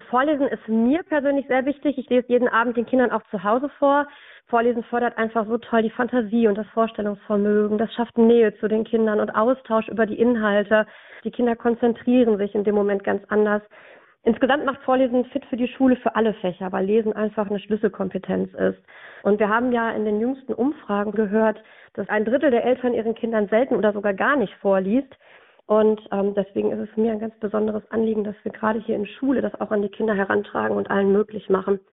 Vorlesen ist mir persönlich sehr wichtig. Ich lese jeden Abend den Kindern auch zu Hause vor. Vorlesen fördert einfach so toll die Fantasie und das Vorstellungsvermögen. Das schafft Nähe zu den Kindern und Austausch über die Inhalte. Die Kinder konzentrieren sich in dem Moment ganz anders. Insgesamt macht Vorlesen fit für die Schule für alle Fächer, weil Lesen einfach eine Schlüsselkompetenz ist. Und wir haben ja in den jüngsten Umfragen gehört, dass 1/3 der Eltern ihren Kindern selten oder sogar gar nicht vorliest. Und deswegen ist es mir ein ganz besonderes Anliegen, dass wir gerade hier in Schule das auch an die Kinder herantragen und allen möglich machen.